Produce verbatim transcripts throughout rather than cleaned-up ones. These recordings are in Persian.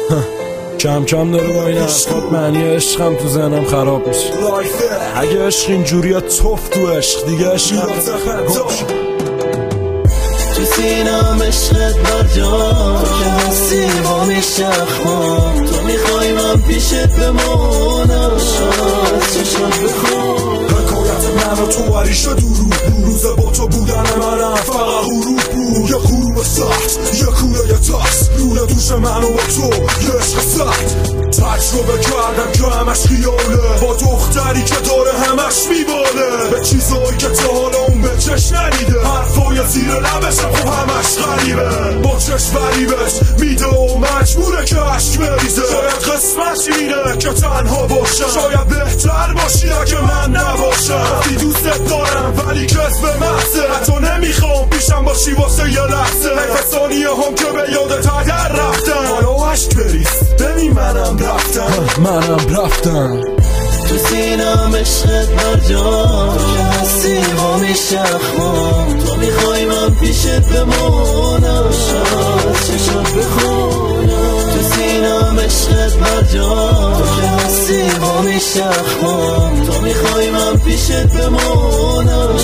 کم کم داره با این حرفات معنی عشقم تو ذهنم خراب میشه. اگه عشق اینجوریه توف تو عشق دیگه عشقم تو سینم عشقت بر جا که هستی با میشخمام تو میخوای من پیشت بمانم چشم بخون حکایت من و تو عریشه درو روز با تو بودن منم فقط غروب بود یه غروب سخت یه کوله یه تاس روله دوش من و با تو یه عشق سخت تجربه کردم که همش خیاله با دختری که داره همش میباله به چیزایی که تا حالا اون به چش ندیده حرفای زیر لبشم خب همش غریبه با چشم غریبش میده و مجبوره که عشق بریزه شاید قسمت اینه که تنها باشم شاید بهتر باشی اگه من نباشم وقتی دوستت دارم ولی کس به محضه حتی نمیخوام پیشم باشی واسه یه لحظه حیف ثانیه هم که به یادت هدر رفتم حالا عشق بریز ببین منم رفتم منم رفتم تو سینم عشقت بر جا که هستی با میشخمام تو میخوای من پیشت بمانم چشم بخونم تو سینم عشقت بر جا که هستی با میشخمام تو میخوای من پیشت بمانم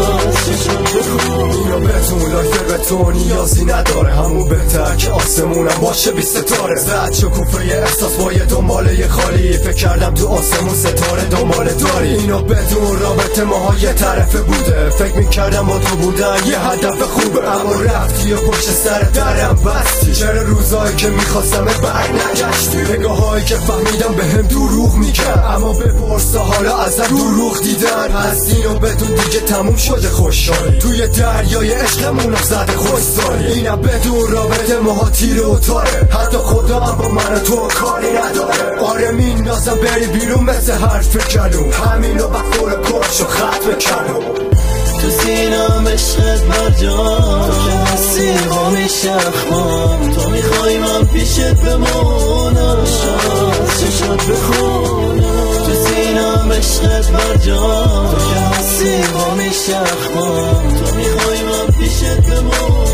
چشم بخونم یا بتون لایف بتون نیازی نداره همون بهتر که آسمونم باشه بی ستاره زد شکوفه احساس با یه دنباله خالی فکر کردم تو آسمون ستاره دنبال داری اینو بدون رابطه ماها یه طرفه بوده فکر میکردم با تو بودن یه هدف خوبه اما رفتی و پشت سر درم بستی چرا روزایی که میخواستم بر نگشتی نگاه هایی که فهمیدم به هم دروغ میکرد اما بپرسه حالا ازم دروغ دیدن هستی و بدون دیگه تموم شده خوشحالی توی دریای عشقمونم زده خوشحالی اینم بدون رابطه ماها تیره و تاره حتی خدا هم با من و تو کاری نداره آره میندازم بری بیرون مثل حرف کلوم همینو بخور کش و خط بکنم تو سینم عشقت بر جا که هستی با میشخمام تو میخوای من پیشت بمانم چشم بخونم تو سینم عشقت بر جا که هستی با میشخمام تو میخوای من پیشت بمانم